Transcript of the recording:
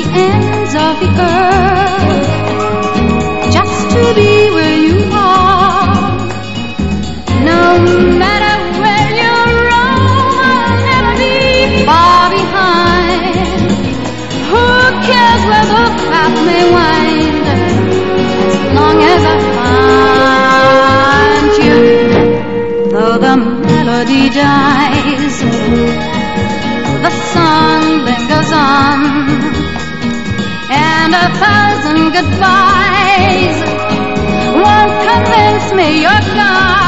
the ends of the earth, just to be where you are. No matter where you roam, I'll never be far behind. Who cares where the path may wind, as long as I find you? Though the melody dies, the song lingers on, and 1,000 goodbyes won't convince me you're gone.